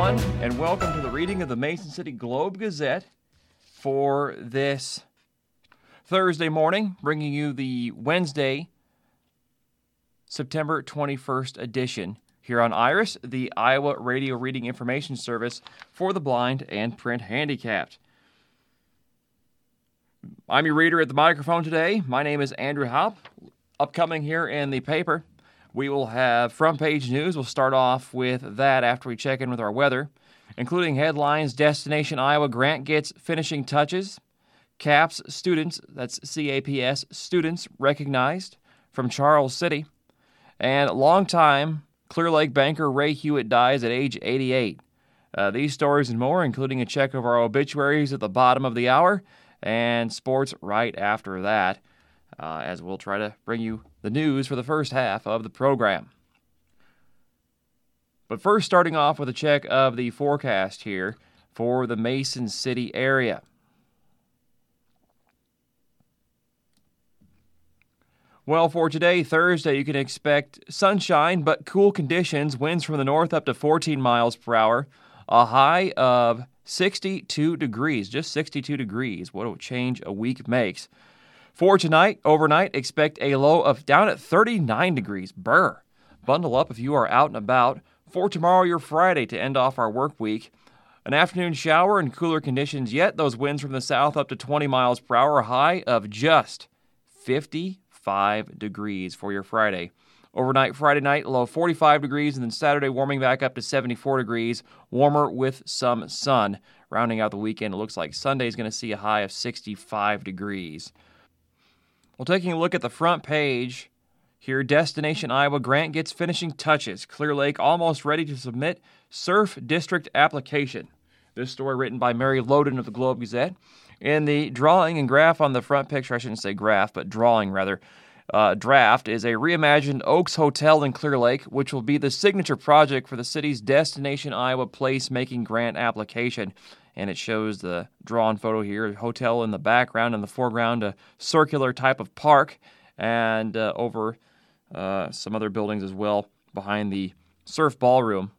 everyone, and welcome to the reading of the Mason City Globe-Gazette for this Thursday morning, bringing you the Wednesday, September 21st edition here on IRIS, the Iowa Radio Reading Information Service for the blind and print handicapped. I'm your reader at the microphone today. My name is Andrew Haupt. Upcoming here in the paper, we will have front page news. We'll start off with that after we check in with our weather, including headlines: Destination Iowa grant gets finishing touches, CAPS students, that's CAPS students recognized from Charles City, and longtime Clear Lake banker Ray Hewitt dies at age 88. These stories and more, including a check of our obituaries at the bottom of the hour, and sports right after that, as we'll try to bring you the news for the first half of the program. But first, starting off with a check of the forecast here for the Mason City area. Well, for today, Thursday, you can expect sunshine but cool conditions, winds from the north up to 14 miles per hour, a high of 62 degrees, just 62 degrees. What a change a week makes. For tonight, overnight, expect a low of down at 39 degrees. Brr. Bundle up if you are out and about. For tomorrow, your Friday, to end off our work week, an afternoon shower and cooler conditions yet. Those winds from the south up to 20 miles per hour, a high of just 55 degrees for your Friday. Overnight, Friday night, low 45 degrees, and then Saturday warming back up to 74 degrees, warmer with some sun. Rounding out the weekend, it looks like Sunday is going to see a high of 65 degrees. Well, taking a look at the front page here, Destination Iowa grant gets finishing touches. Clear Lake almost ready to submit Surf District application. This story written by Mary Loden of the Globe-Gazette. In the drawing and graph on the front picture, I shouldn't say graph, but drawing rather, draft is a reimagined Oaks Hotel in Clear Lake, which will be the signature project for the city's Destination Iowa Place-Making Grant application. And it shows the drawn photo here, a hotel in the background, in the foreground, a circular type of park, and over some other buildings as well behind the surf ballroom.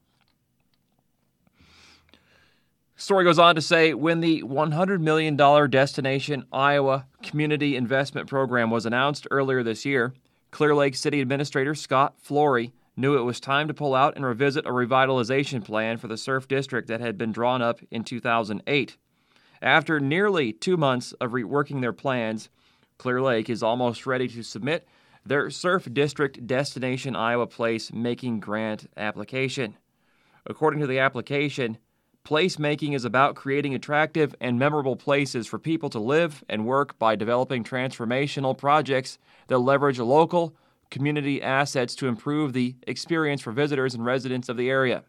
Story goes on to say, when the $100 million Destination Iowa Community Investment Program was announced earlier this year, Clear Lake City Administrator Scott Flory knew it was time to pull out and revisit a revitalization plan for the Surf District that had been drawn up in 2008. After nearly 2 months of reworking their plans, Clear Lake is almost ready to submit their Surf District Destination Iowa Place Making Grant application. According to the application, placemaking is about creating attractive and memorable places for people to live and work by developing transformational projects that leverage local community assets to improve the experience for visitors and residents of the area.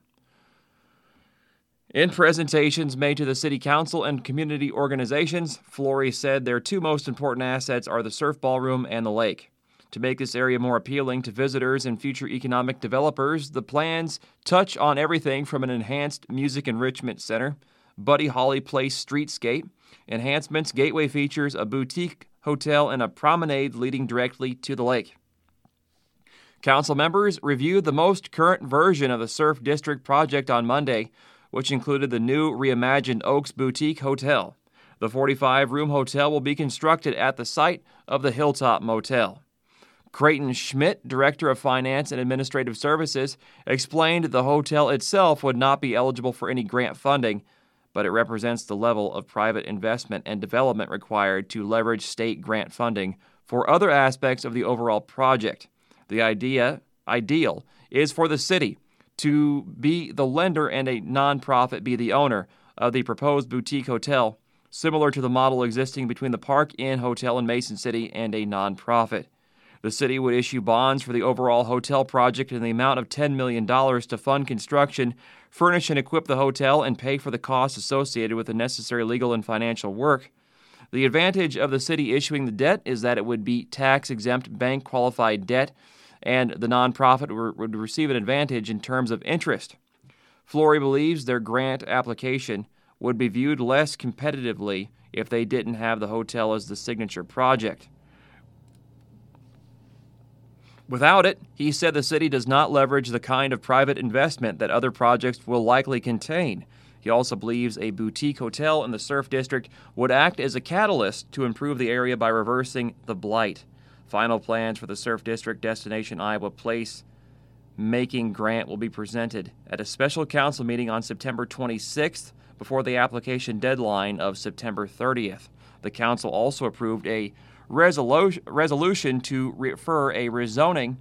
In presentations made to the City Council and community organizations, Flory said their two most important assets are the surf ballroom and the lake. To make this area more appealing to visitors and future economic developers, the plans touch on everything from an enhanced music enrichment center, Buddy Holly Place streetscape, enhancements, gateway features, a boutique hotel, and a promenade leading directly to the lake. Council members reviewed the most current version of the Surf District project on Monday, which included the new reimagined Oaks Boutique Hotel. The 45-room hotel will be constructed at the site of the Hilltop Motel. Creighton Schmidt, Director of Finance and Administrative Services, explained the hotel itself would not be eligible for any grant funding, but it represents the level of private investment and development required to leverage state grant funding for other aspects of the overall project. The ideal is for the city to be the lender and a nonprofit be the owner of the proposed boutique hotel, similar to the model existing between the Park Inn Hotel in Mason City and a nonprofit. The city would issue bonds for the overall hotel project in the amount of $10 million to fund construction, furnish and equip the hotel, and pay for the costs associated with the necessary legal and financial work. The advantage of the city issuing the debt is that it would be tax-exempt bank-qualified debt, and the nonprofit would receive an advantage in terms of interest. Flory believes their grant application would be viewed less competitively if they didn't have the hotel as the signature project. Without it, he said the city does not leverage the kind of private investment that other projects will likely contain. He also believes a boutique hotel in the Surf District would act as a catalyst to improve the area by reversing the blight. Final plans for the Surf District Destination Iowa Place making grant will be presented at a special council meeting on September 26th before the application deadline of September 30th. The council also approved a resolution to refer a rezoning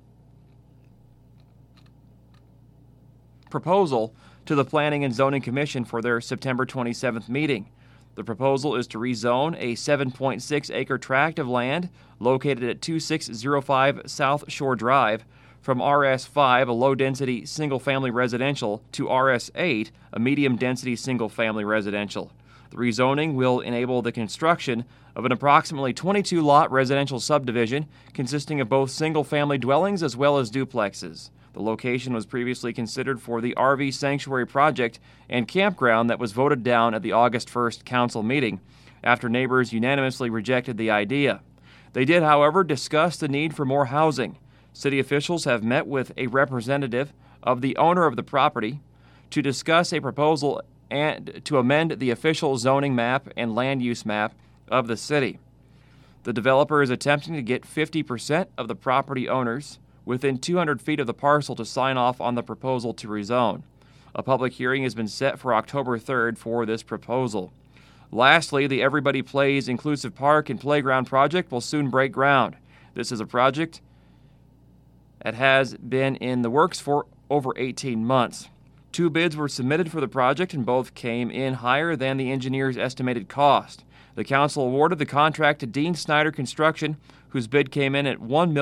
proposal to the Planning and Zoning Commission for their September 27th meeting. The proposal is to rezone a 7.6-acre tract of land located at 2605 South Shore Drive from RS5, a low-density single-family residential, to RS8, a medium-density single-family residential. The rezoning will enable the construction of an approximately 22-lot residential subdivision consisting of both single-family dwellings as well as duplexes. The location was previously considered for the RV Sanctuary project and campground that was voted down at the August 1st council meeting after neighbors unanimously rejected the idea. They did, however, discuss the need for more housing. City officials have met with a representative of the owner of the property to discuss a proposal and to amend the official zoning map and land use map of the city. The developer is attempting to get 50% of the property owners within 200 feet of the parcel to sign off on the proposal to rezone. A public hearing has been set for October 3rd for this proposal. Lastly, the Everybody Plays Inclusive Park and Playground project will soon break ground. This is a project that has been in the works for over 18 months. 2 bids were submitted for the project and both came in higher than the engineer's estimated cost. The council awarded the contract to Dean Snyder Construction, whose bid came in at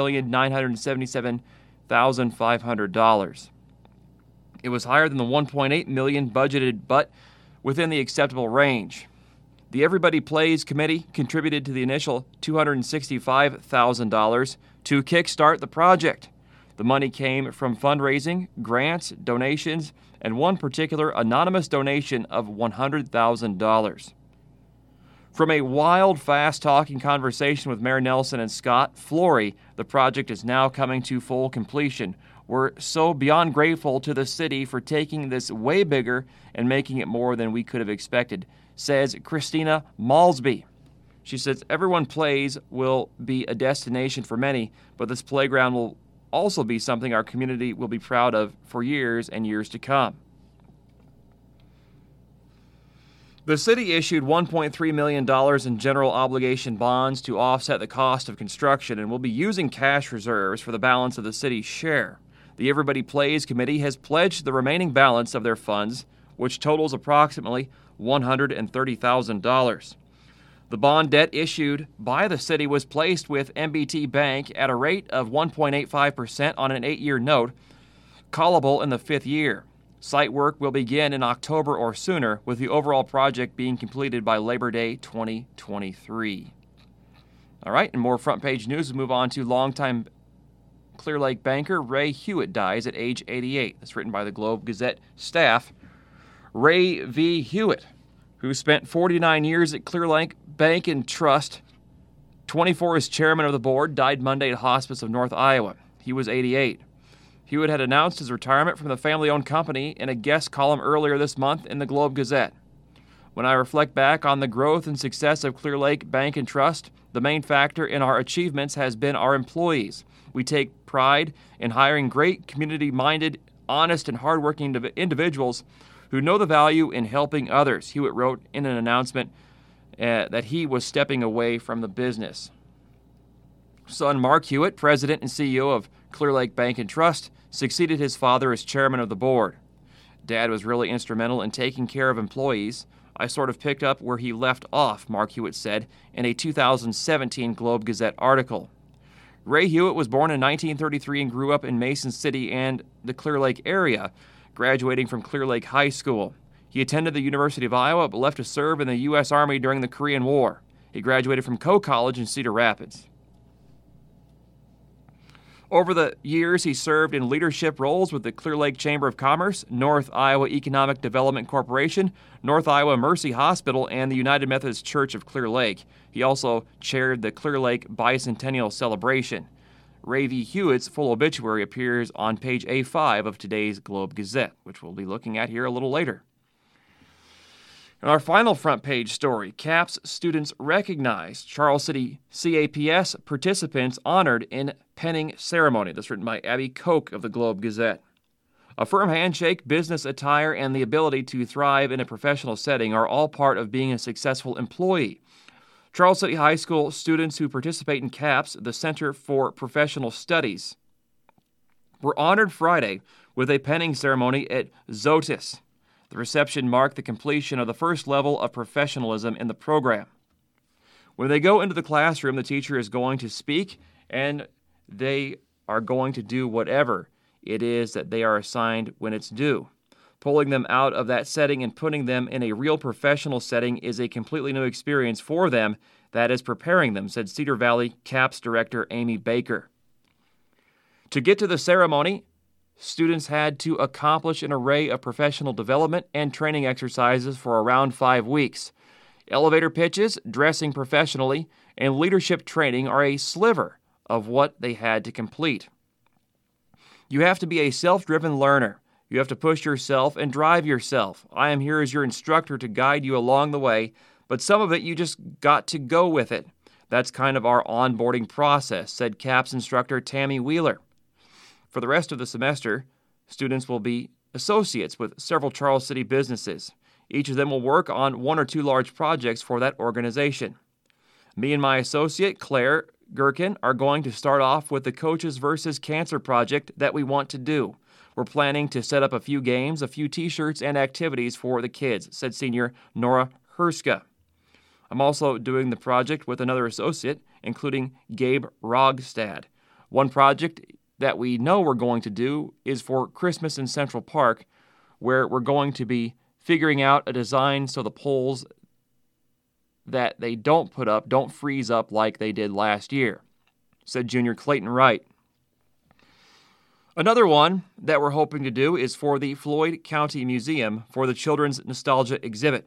$1,977,500. It was higher than the $1.8 million budgeted, but within the acceptable range. The Everybody Plays Committee contributed to the initial $265,000 to kickstart the project. The money came from fundraising, grants, donations, and one particular anonymous donation of $100,000. From a wild, fast-talking conversation with Mayor Nelson and Scott Flory, the project is now coming to full completion. We're so beyond grateful to the city for taking this way bigger and making it more than we could have expected, says Christina Malsby. She says Everyone Plays will be a destination for many, but this playground will also be something our community will be proud of for years and years to come. The city issued $1.3 million in general obligation bonds to offset the cost of construction and will be using cash reserves for the balance of the city's share. The Everybody Plays Committee has pledged the remaining balance of their funds, which totals approximately $130,000. The bond debt issued by the city was placed with MBT Bank at a rate of 1.85% on an 8-year note, callable in the 5th year. Site work will begin in October or sooner, with the overall project being completed by Labor Day 2023. All right, and more front page news. We move on to longtime Clear Lake banker Ray Hewitt dies at age 88. That's written by the Globe-Gazette staff. Ray V. Hewitt, who spent 49 years at Clear Lake Bank and Trust, 24 as chairman of the board, died Monday at Hospice of North Iowa. He was 88. Hewitt had announced his retirement from the family-owned company in a guest column earlier this month in the Globe-Gazette. When I reflect back on the growth and success of Clear Lake Bank and Trust, the main factor in our achievements has been our employees. We take pride in hiring great, community-minded, honest, and hardworking individuals who know the value in helping others, Hewitt wrote in an announcement that he was stepping away from the business. Son Mark Hewitt, president and CEO of Clear Lake Bank and Trust, succeeded his father as chairman of the board. Dad was really instrumental in taking care of employees. I sort of picked up where he left off, Mark Hewitt said in a 2017 Globe-Gazette article. Ray Hewitt was born in 1933 and grew up in Mason City and the Clear Lake area, graduating from Clear Lake High School. He attended the University of Iowa but left to serve in the U.S. Army during the Korean War. He graduated from Coe College in Cedar Rapids. Over the years, he served in leadership roles with the Clear Lake Chamber of Commerce, North Iowa Economic Development Corporation, North Iowa Mercy Hospital, and the United Methodist Church of Clear Lake. He also chaired the Clear Lake Bicentennial Celebration. Ravy Hewitt's full obituary appears on page A5 of today's Globe-Gazette, which we'll be looking at here a little later. In our final front page story, CAPS students recognized, Charles City CAPS participants honored in penning ceremony. This written by Abby Koch of the Globe-Gazette. A firm handshake, business attire, and the ability to thrive in a professional setting are all part of being a successful employee. Charles City High School students who participate in CAPS, the Center for Professional Studies, were honored Friday with a penning ceremony at Zotis. The reception marked the completion of the first level of professionalism in the program. When they go into the classroom, the teacher is going to speak, and they are going to do whatever it is that they are assigned when it's due. Pulling them out of that setting and putting them in a real professional setting is a completely new experience for them that is preparing them, said Cedar Valley CAPS Director Amy Baker. To get to the ceremony, students had to accomplish an array of professional development and training exercises for around 5 weeks. Elevator pitches, dressing professionally, and leadership training are a sliver of what they had to complete. You have to be a self-driven learner. You have to push yourself and drive yourself. I am here as your instructor to guide you along the way, but some of it you just got to go with it. That's kind of our onboarding process, said CAPS instructor Tammy Wheeler. For the rest of the semester, students will be associates with several Charles City businesses. Each of them will work on 1 or 2 large projects for that organization. Me and my associate, Claire Gherkin, are going to start off with the Coaches vs. Cancer project that we want to do. We're planning to set up a few games, a few T-shirts, and activities for the kids, said senior Nora Herska. I'm also doing the project with another associate, including Gabe Rogstad. One project that we know we're going to do is for Christmas in Central Park, where we're going to be figuring out a design so the poles that they don't put up don't freeze up like they did last year, said junior Clayton Wright. Another one that we're hoping to do is for the Floyd County Museum for the Children's Nostalgia exhibit.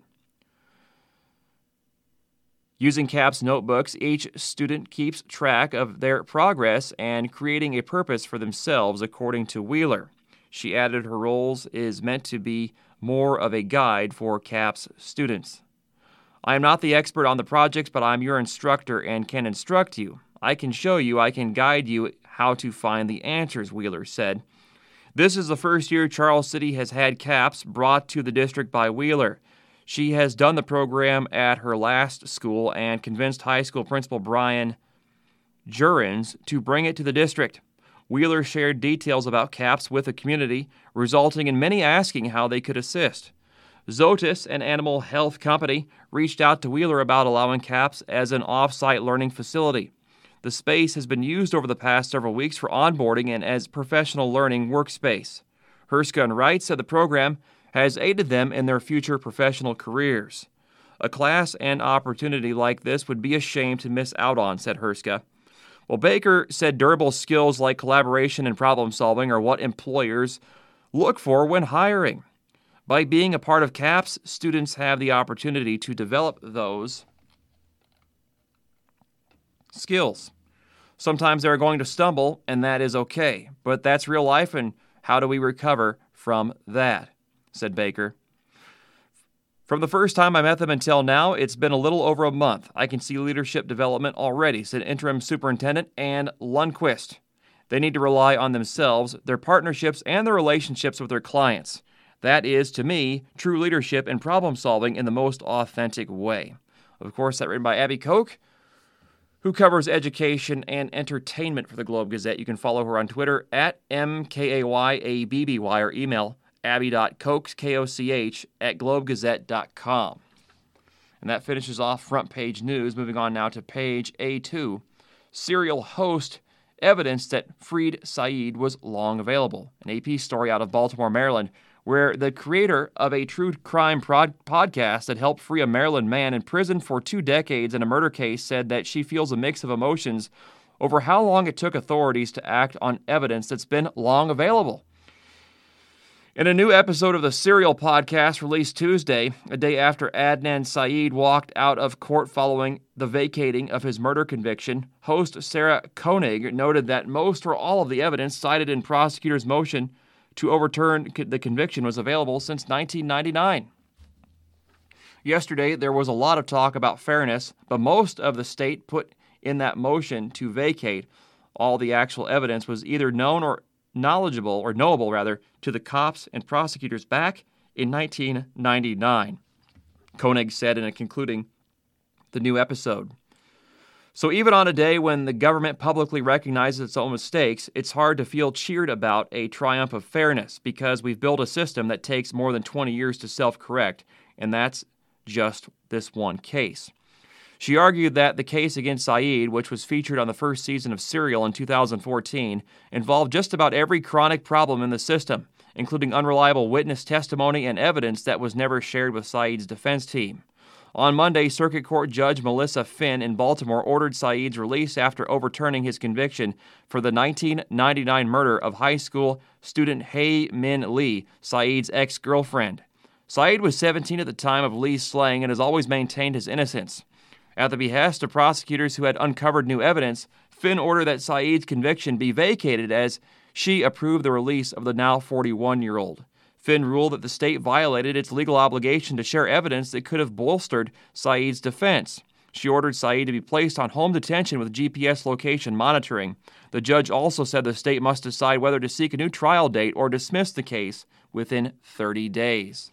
Using CAPS notebooks, each student keeps track of their progress and creating a purpose for themselves, according to Wheeler. She added her roles is meant to be more of a guide for CAPS students. I am not the expert on the projects, but I'm your instructor and can instruct you. I can show you, I can guide you how to find the answers, Wheeler said. This is the first year Charles City has had CAPS brought to the district by Wheeler. She has done the program at her last school and convinced high school principal Brian Jurens to bring it to the district. Wheeler shared details about CAPS with the community, resulting in many asking how they could assist. Zotis, an animal health company, reached out to Wheeler about allowing CAPS as an off-site learning facility. The space has been used over the past several weeks for onboarding and as professional learning workspace. Herska and Wright said the program has aided them in their future professional careers. A class and opportunity like this would be a shame to miss out on, said Herska. Well, Baker said durable skills like collaboration and problem solving are what employers look for when hiring. By being a part of CAPS, students have the opportunity to develop those skills. Sometimes they're going to stumble, and that is okay. But that's real life, and how do we recover from that? Said Baker. From the first time I met them until now, it's been a little over a month. I can see leadership development already, said Interim Superintendent Ann Lundquist. They need to rely on themselves, their partnerships, and their relationships with their clients. That is, to me, true leadership and problem solving in the most authentic way. Of course, that written by Abby Koch, who covers education and entertainment for the Globe-Gazette. You can follow her on Twitter at MKAYABBY or email abby.koch, K-O-C-H, at globegazette.com. And that finishes off front page news. Moving on now to page A2. Serial host evidence that Freed Saeed was long available. An AP story out of Baltimore, Maryland, where the creator of a true crime podcast that helped free a Maryland man in prison for 2 decades in a murder case said that she feels a mix of emotions over how long it took authorities to act on evidence that's been long available. In a new episode of the Serial podcast released Tuesday, a day after Adnan Syed walked out of court following the vacating of his murder conviction, host Sarah Koenig noted that most or all of the evidence cited in prosecutors' motion to overturn the conviction was available since 1999. Yesterday, there was a lot of talk about fairness, but most of the state put in that motion to vacate all the actual evidence was either known or knowable to the cops and prosecutors back in 1999, Koenig said in concluding the new episode. So even on a day when the government publicly recognizes its own mistakes, it's hard to feel cheered about a triumph of fairness because we've built a system that takes more than 20 years to self-correct, and that's just this one case. She argued that the case against Syed, which was featured on the first season of Serial in 2014, involved just about every chronic problem in the system, including unreliable witness testimony and evidence that was never shared with Syed's defense team. On Monday, Circuit Court Judge Melissa Finn in Baltimore ordered Syed's release after overturning his conviction for the 1999 murder of high school student Hae Min Lee, Syed's ex-girlfriend. Syed was 17 at the time of Lee's slaying and has always maintained his innocence. At the behest of prosecutors who had uncovered new evidence, Finn ordered that Syed's conviction be vacated as she approved the release of the now 41-year-old. Finn ruled that the state violated its legal obligation to share evidence that could have bolstered Syed's defense. She ordered Syed to be placed on home detention with GPS location monitoring. The judge also said the state must decide whether to seek a new trial date or dismiss the case within 30 days.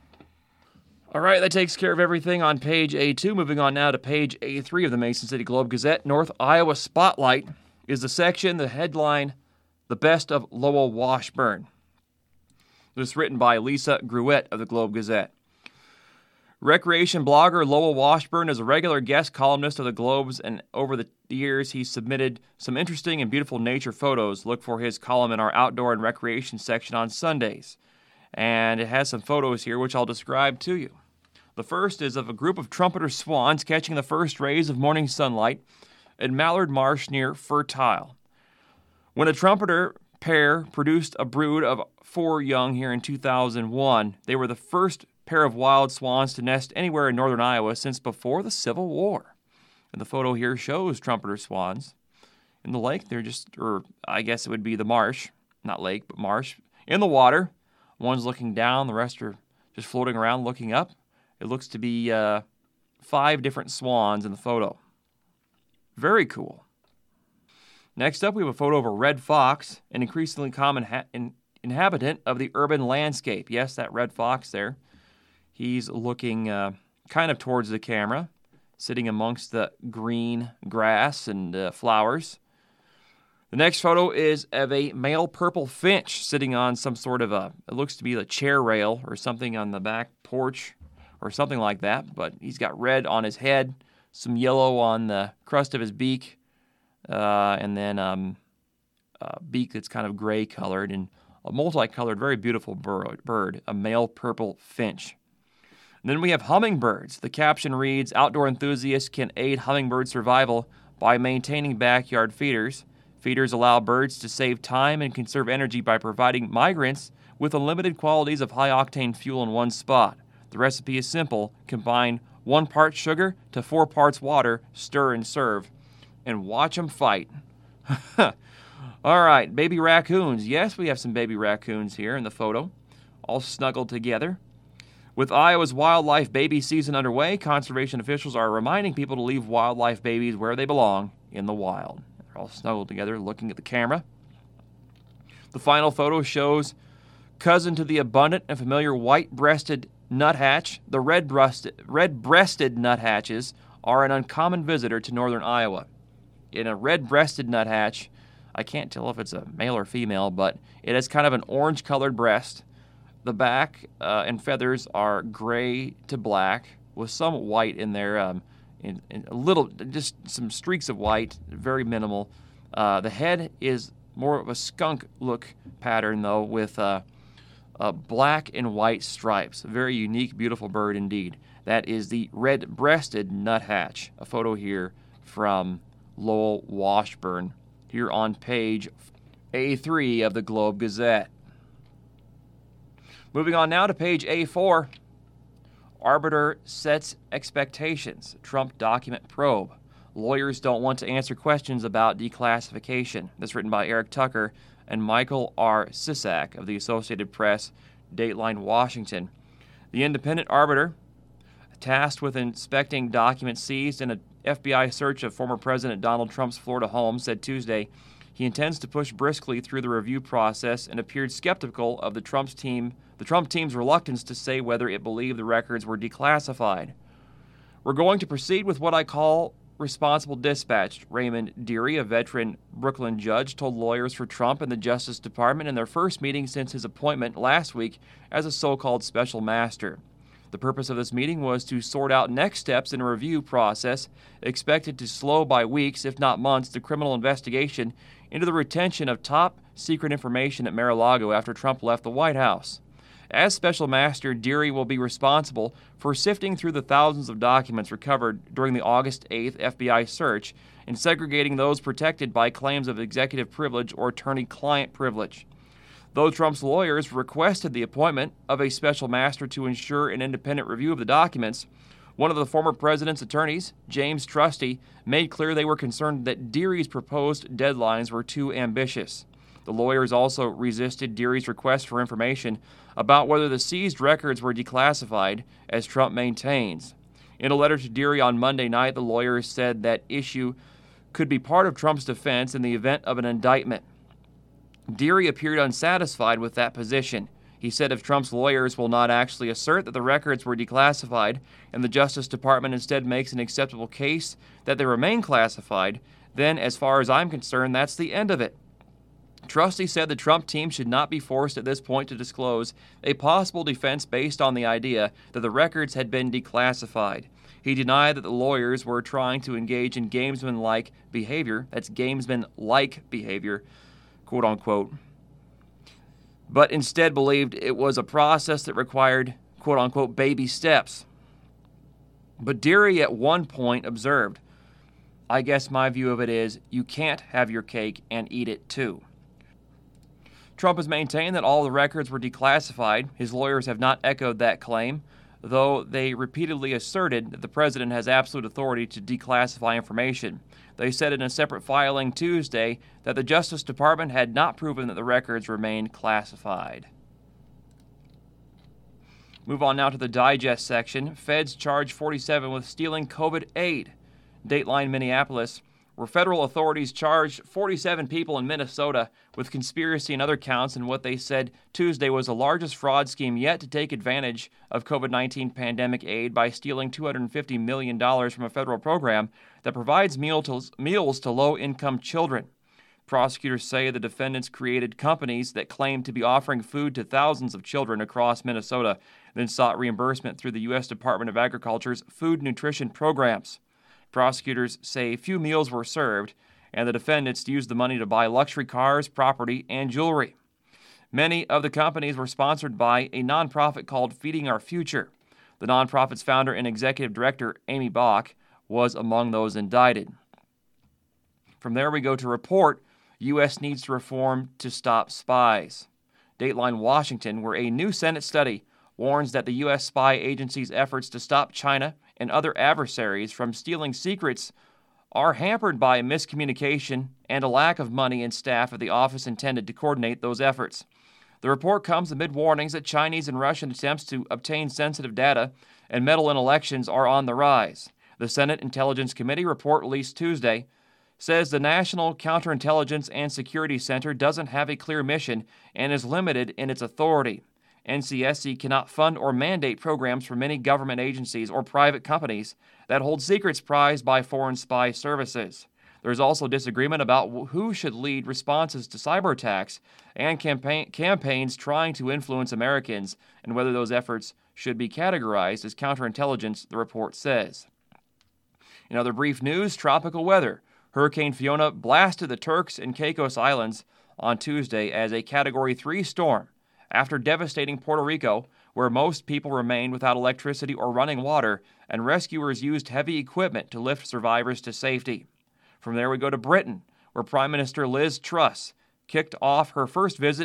All right, that takes care of everything on page A2. Moving on now to page A3 of the Mason City Globe-Gazette. North Iowa Spotlight is the section, the headline, The Best of Lowell Washburn. This is written by Lisa Gruette of the Globe-Gazette. Recreation blogger Lowell Washburn is a regular guest columnist of the Globes, and over the years he's submitted some interesting and beautiful nature photos. Look for his column in our outdoor and recreation section on Sundays. And it has some photos here which I'll describe to you. The first is of a group of trumpeter swans catching the first rays of morning sunlight at Mallard Marsh near Fertile. When a trumpeter pair produced a brood of 4 young here in 2001, they were the first pair of wild swans to nest anywhere in northern Iowa since before the Civil War. And the photo here shows trumpeter swans in the lake. They're I guess it would be the marsh, not lake, but marsh, in the water. One's looking down, the rest are just floating around looking up. It looks to be 5 different swans in the photo. Very cool. Next up, we have a photo of a red fox, an increasingly common inhabitant of the urban landscape. Yes, that red fox there. He's looking kind of towards the camera, sitting amongst the green grass and flowers. The next photo is of a male purple finch sitting on some sort of it looks to be a chair rail or something on the back porch or something like that, but he's got red on his head, some yellow on the crest of his beak, and then a beak that's kind of gray colored and a multicolored, very beautiful bird, a male purple finch. And then we have hummingbirds. The caption reads, "Outdoor enthusiasts can aid hummingbird survival by maintaining backyard feeders. Feeders allow birds to save time and conserve energy by providing migrants with unlimited quantities of high-octane fuel in one spot. The recipe is simple. Combine 1 part sugar to 4 parts water, stir and serve, and watch them fight." All right, baby raccoons. Yes, we have some baby raccoons here in the photo, all snuggled together. With Iowa's wildlife baby season underway, conservation officials are reminding people to leave wildlife babies where they belong, in the wild. They're all snuggled together, looking at the camera. The final photo shows cousin to the abundant and familiar white-breasted nuthatch. The red-breasted nuthatches are an uncommon visitor to northern Iowa. In a red-breasted nuthatch, I can't tell if it's a male or female, but it has kind of an orange-colored breast. The back and feathers are gray to black with some white in there, in a little, just some streaks of white, very minimal. The head is more of a skunk look pattern, though, with black and white stripes. A very unique, beautiful bird indeed. That is the red-breasted nuthatch. A photo here from Lowell Washburn, here on page A3 of the Globe-Gazette. Moving on now to page A4. Arbiter sets expectations. Trump document probe. Lawyers don't want to answer questions about declassification. This written by Eric Tucker and Michael R. Sisak of the Associated Press, Dateline, Washington. The independent arbiter, tasked with inspecting documents seized in an FBI search of former President Donald Trump's Florida home, said Tuesday he intends to push briskly through the review process and appeared skeptical of the Trump team's reluctance to say whether it believed the records were declassified. We're going to proceed with what I call responsible dispatch, Raymond Dearie, a veteran Brooklyn judge, told lawyers for Trump and the Justice Department in their first meeting since his appointment last week as a so-called special master. The purpose of this meeting was to sort out next steps in a review process expected to slow by weeks, if not months, the criminal investigation into the retention of top-secret information at Mar-a-Lago after Trump left the White House. As special master, Dearie will be responsible for sifting through the thousands of documents recovered during the August 8th FBI search and segregating those protected by claims of executive privilege or attorney-client privilege. Though Trump's lawyers requested the appointment of a special master to ensure an independent review of the documents, one of the former president's attorneys, James Trusty, made clear they were concerned that Dearie's proposed deadlines were too ambitious. The lawyers also resisted Dearie's request for information about whether the seized records were declassified, as Trump maintains. In a letter to Dearie on Monday night, the lawyers said that issue could be part of Trump's defense in the event of an indictment. Dearie appeared unsatisfied with that position. He said if Trump's lawyers will not actually assert that the records were declassified and the Justice Department instead makes an acceptable case that they remain classified, then as far as I'm concerned, that's the end of it. Trusty said the Trump team should not be forced at this point to disclose a possible defense based on the idea that the records had been declassified. He denied that the lawyers were trying to engage in gamesman-like behavior, that's gamesman-like behavior, quote-unquote, but instead believed it was a process that required, quote-unquote, baby steps. But Dearie at one point observed, I guess my view of it is you can't have your cake and eat it too. Trump has maintained that all the records were declassified. His lawyers have not echoed that claim, though they repeatedly asserted that the president has absolute authority to declassify information. They said in a separate filing Tuesday that the Justice Department had not proven that the records remained classified. Move on now to the digest section. Feds charge 47 with stealing COVID aid. Dateline, Minneapolis, where federal authorities charged 47 people in Minnesota with conspiracy and other counts in what they said Tuesday was the largest fraud scheme yet to take advantage of COVID-19 pandemic aid by stealing $250 million from a federal program that provides meals to low-income children. Prosecutors say the defendants created companies that claimed to be offering food to thousands of children across Minnesota, then sought reimbursement through the U.S. Department of Agriculture's food nutrition programs. Prosecutors say few meals were served, and the defendants used the money to buy luxury cars, property, and jewelry. Many of the companies were sponsored by a nonprofit called Feeding Our Future. The nonprofit's founder and executive director, Amy Bach, was among those indicted. From there we go to report, U.S. needs to reform to stop spies. Dateline, Washington, where a new Senate study warns that the U.S. spy agency's efforts to stop China and other adversaries from stealing secrets are hampered by miscommunication and a lack of money and staff at the office intended to coordinate those efforts. The report comes amid warnings that Chinese and Russian attempts to obtain sensitive data and meddle in elections are on the rise. The Senate Intelligence Committee report released Tuesday says the National Counterintelligence and Security Center doesn't have a clear mission and is limited in its authority. NCSC cannot fund or mandate programs for many government agencies or private companies that hold secrets prized by foreign spy services. There is also disagreement about who should lead responses to cyber attacks and campaigns trying to influence Americans and whether those efforts should be categorized as counterintelligence, the report says. In other brief news, tropical weather. Hurricane Fiona blasted the Turks and Caicos Islands on Tuesday as a Category 3 storm after devastating Puerto Rico, where most people remained without electricity or running water, and rescuers used heavy equipment to lift survivors to safety. From there we go to Britain, where Prime Minister Liz Truss kicked off her first visit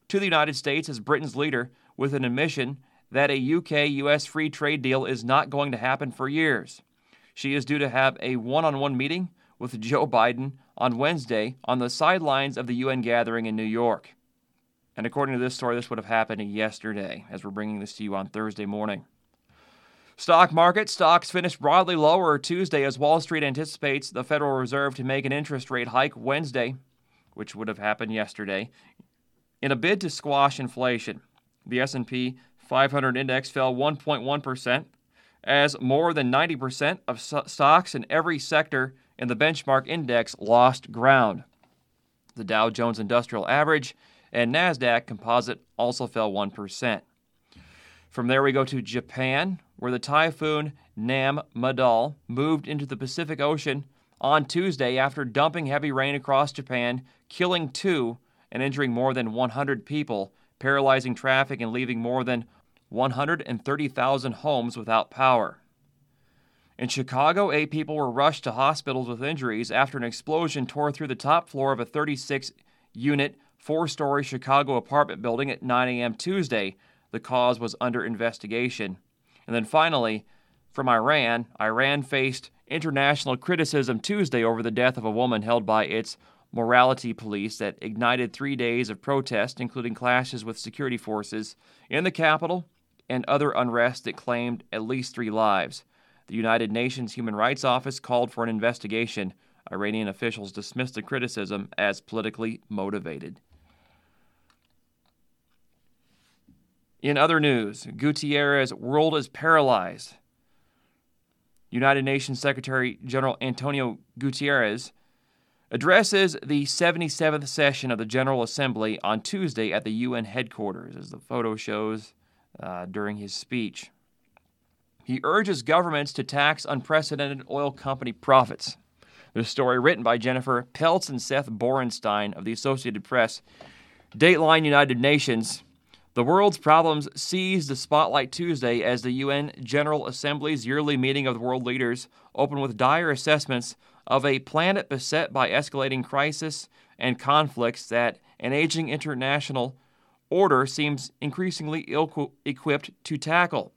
to the United States as Britain's leader, with an admission that a UK-US free trade deal is not going to happen for years. She is due to have a one-on-one meeting with Joe Biden on Wednesday on the sidelines of the UN gathering in New York. And according to this story, this would have happened yesterday, as we're bringing this to you on Thursday morning. Stock market. Stocks finished broadly lower Tuesday as Wall Street anticipates the Federal Reserve to make an interest rate hike Wednesday, which would have happened yesterday, in a bid to squash inflation. The S&P 500 index fell 1.1%, as more than 90% of stocks in every sector in the benchmark index lost ground. The Dow Jones Industrial Average and NASDAQ Composite also fell 1%. From there we go to Japan, where the typhoon Nam-Madal moved into the Pacific Ocean on Tuesday after dumping heavy rain across Japan, killing 2 and injuring more than 100 people, paralyzing traffic and leaving more than 130,000 homes without power. In Chicago, 8 people were rushed to hospitals with injuries after an explosion tore through the top floor of a 36-unit, 4-story Chicago apartment building at 9 a.m. Tuesday. The cause was under investigation. And then finally, from Iran faced international criticism Tuesday over the death of a woman held by its morality police that ignited 3 days of protest, including clashes with security forces in the capital and other unrest that claimed at least 3 lives. The United Nations Human Rights Office called for an investigation. Iranian officials dismissed the criticism as politically motivated. In other news, Gutierrez' world is paralyzed. United Nations Secretary General Antonio Gutierrez addresses the 77th session of the General Assembly on Tuesday at the UN headquarters, as the photo shows during his speech. He urges governments to tax unprecedented oil company profits. The story written by Jennifer Peltz and Seth Borenstein of the Associated Press. Dateline United Nations. The world's problems seized the spotlight Tuesday as the UN General Assembly's yearly meeting of the world leaders opened with dire assessments of a planet beset by escalating crisis and conflicts that an aging international order seems increasingly ill-equipped to tackle.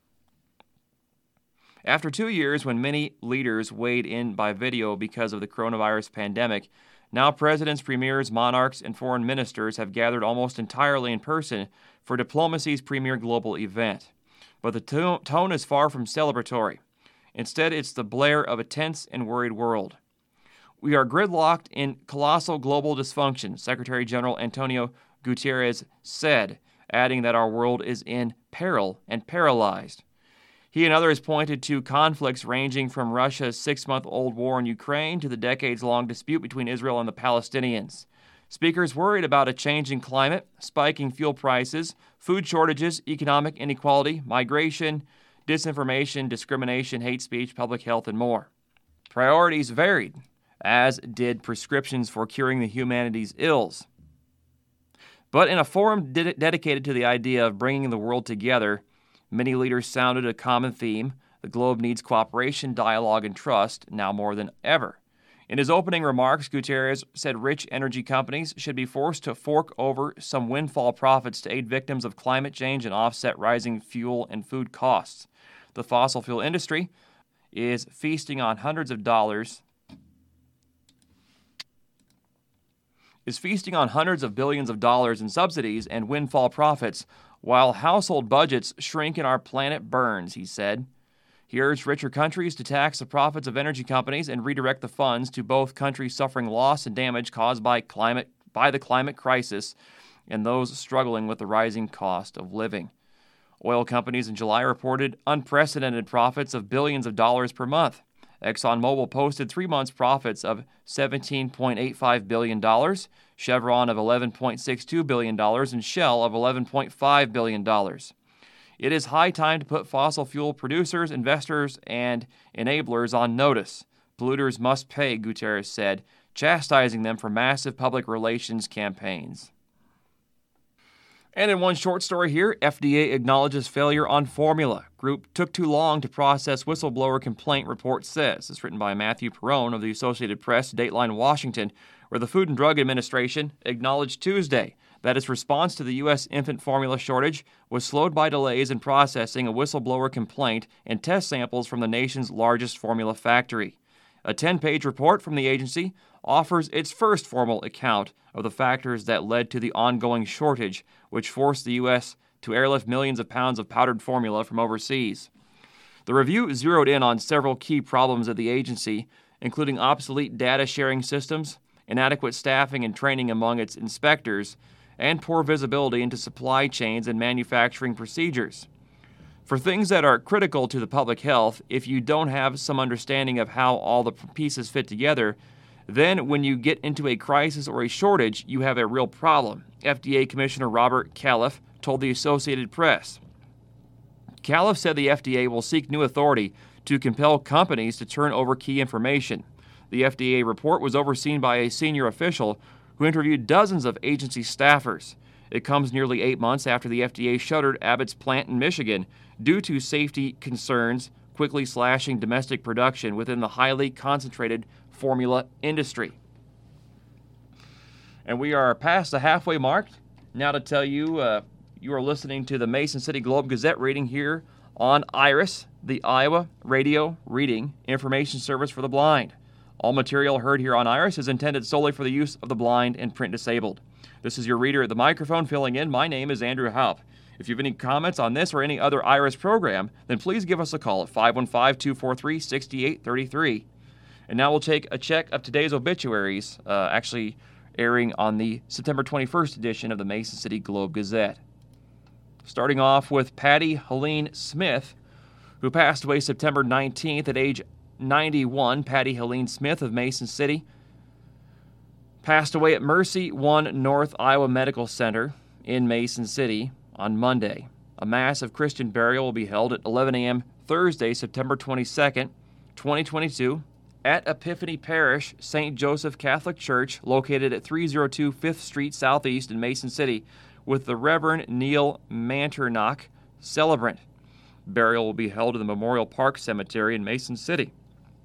After 2 years when many leaders weighed in by video because of the coronavirus pandemic, now presidents, premiers, monarchs, and foreign ministers have gathered almost entirely in person for diplomacy's premier global event. But the tone is far from celebratory. Instead, it's the blare of a tense and worried world. We are gridlocked in colossal global dysfunction, Secretary General Antonio Gutierrez said, adding that our world is in peril and paralyzed. He and others pointed to conflicts ranging from Russia's 6-month-old war in Ukraine to the decades-long dispute between Israel and the Palestinians. Speakers worried about a changing climate, spiking fuel prices, food shortages, economic inequality, migration, disinformation, discrimination, hate speech, public health, and more. Priorities varied, as did prescriptions for curing the humanity's ills. But in a forum dedicated to the idea of bringing the world together, many leaders sounded a common theme: the globe needs cooperation, dialogue, and trust now more than ever. In his opening remarks, Gutierrez said rich energy companies should be forced to fork over some windfall profits to aid victims of climate change and offset rising fuel and food costs. The fossil fuel industry is feasting on hundreds of billions of dollars in subsidies and windfall profits, while household budgets shrink and our planet burns, he said. He urged richer countries to tax the profits of energy companies and redirect the funds to both countries suffering loss and damage caused by the climate crisis and those struggling with the rising cost of living. Oil companies in July reported unprecedented profits of billions of dollars per month. ExxonMobil posted 3 months' profits of $17.85 billion, Chevron of $11.62 billion, and Shell of $11.5 billion. It is high time to put fossil fuel producers, investors, and enablers on notice. Polluters must pay, Gutierrez said, chastising them for massive public relations campaigns. And in one short story here, FDA acknowledges failure on formula. Group took too long to process whistleblower complaint, report says. It's written by Matthew Perrone of the Associated Press, Dateline Washington, where the Food and Drug Administration acknowledged Tuesday that its response to the U.S. infant formula shortage was slowed by delays in processing a whistleblower complaint and test samples from the nation's largest formula factory. A 10-page report from the agency offers its first formal account of the factors that led to the ongoing shortage, which forced the U.S. to airlift millions of pounds of powdered formula from overseas. The review zeroed in on several key problems at the agency, including obsolete data sharing systems, inadequate staffing and training among its inspectors, and poor visibility into supply chains and manufacturing procedures. For things that are critical to the public health, if you don't have some understanding of how all the pieces fit together, then when you get into a crisis or a shortage, you have a real problem, FDA Commissioner Robert Califf told the Associated Press. Califf said the FDA will seek new authority to compel companies to turn over key information. The FDA report was overseen by a senior official who interviewed dozens of agency staffers. It comes nearly 8 months after the FDA shuttered Abbott's plant in Michigan due to safety concerns, quickly slashing domestic production within the highly concentrated formula industry. And we are past the halfway mark. Now to tell you, you are listening to the Mason City Globe-Gazette reading here on IRIS, the Iowa Radio Reading Information Service for the Blind. All material heard here on IRIS is intended solely for the use of the blind and print disabled. This is your reader at the microphone filling in. My name is Andrew Haupt. If you have any comments on this or any other IRIS program, then please give us a call at 515-243-6833. And now we'll take a check of today's obituaries, actually airing on the September 21st edition of the Mason City Globe-Gazette. Starting off with Patty Helene Smith, who passed away September 19th at age 91. Patty Helene Smith of Mason City passed away at Mercy One North Iowa Medical Center in Mason City on Monday. A mass of Christian burial will be held at 11 a.m. Thursday, September 22nd, 2022, at Epiphany Parish St. Joseph Catholic Church, located at 302 5th Street Southeast in Mason City, with the Reverend Neil Manternock, celebrant. Burial will be held in the Memorial Park Cemetery in Mason City.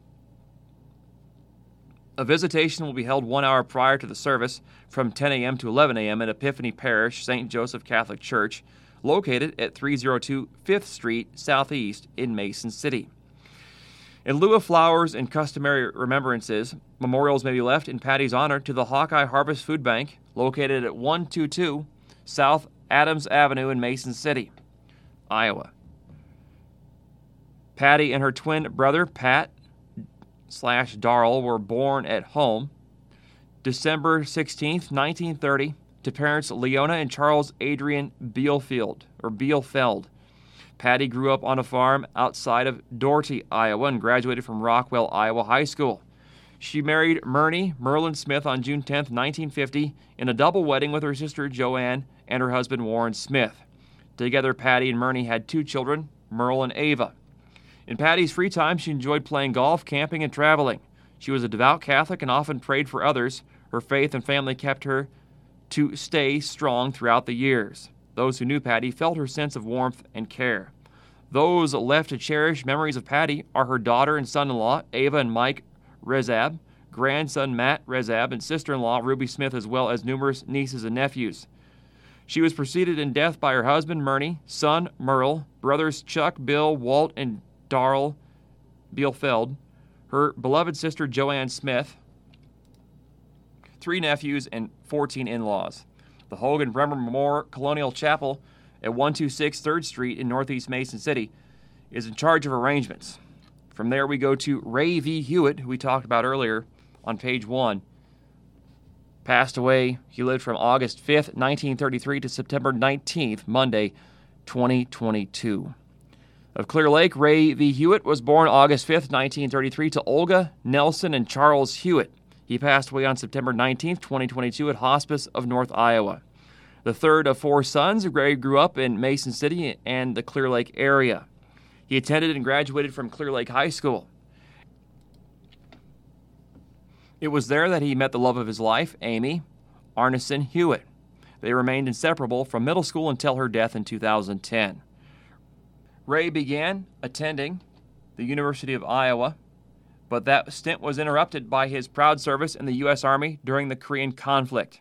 A visitation will be held 1 hour prior to the service from 10 a.m. to 11 a.m. at Epiphany Parish St. Joseph Catholic Church, located at 302 5th Street Southeast in Mason City. In lieu of flowers and customary remembrances, memorials may be left in Patty's honor to the Hawkeye Harvest Food Bank, located at 122 South Adams Avenue in Mason City, Iowa. Patty and her twin brother, Pat/Darrell, were born at home December 16, 1930, to parents Leona and Charles Adrian Bielfeld. Patty grew up on a farm outside of Doherty, Iowa, and graduated from Rockwell, Iowa High School. She married Myrnie Merlin Smith on June 10, 1950, in a double wedding with her sister Joanne and her husband Warren Smith. Together, Patty and Myrnie had 2 children, Merle and Ava. In Patty's free time, she enjoyed playing golf, camping, and traveling. She was a devout Catholic and often prayed for others. Her faith and family kept her to stay strong throughout the years. Those who knew Patty felt her sense of warmth and care. Those left to cherish memories of Patty are her daughter and son-in-law, Ava and Mike Rezab, grandson Matt Rezab, and sister-in-law Ruby Smith, as well as numerous nieces and nephews. She was preceded in death by her husband, Myrnie, son, Merle, brothers Chuck, Bill, Walt, and Darrell Bielfeld, her beloved sister, Joanne Smith, 3 nephews, and 14 in-laws. The Hogan Bremer Memorial Colonial Chapel at 126 3rd Street in Northeast Mason City is in charge of arrangements. From there, we go to Ray V. Hewitt, who we talked about earlier on page 1. Passed away. He lived from August 5th, 1933 to September 19th, Monday, 2022. Of Clear Lake, Ray V. Hewitt was born August 5th, 1933 to Olga, Nelson, and Charles Hewitt. He passed away on September 19th, 2022 at Hospice of North Iowa. The third of 4 sons, Ray grew up in Mason City and the Clear Lake area. He attended and graduated from Clear Lake High School. It was there that he met the love of his life, Amy Arneson Hewitt. They remained inseparable from middle school until her death in 2010. Ray began attending the University of Iowa, but that stint was interrupted by his proud service in the U.S. Army during the Korean conflict.